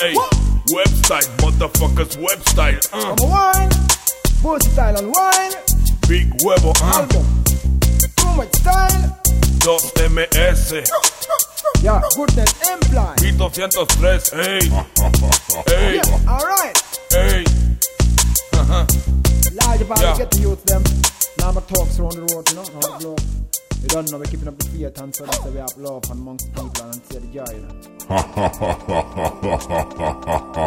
Hey, website, motherfuckers, website. Come wine, Bossy style and wine. Big huevo, Album, too much style. 2MS, Yeah, goodness imply. Beat 203, hey, hey, Yeah, alright. hey. Large about Yeah. to get the youth them. Now my talks around the road, you know, around the globe. You don't know, we're keeping up the faith and so that's why we have love amongst people and see the joy, you know.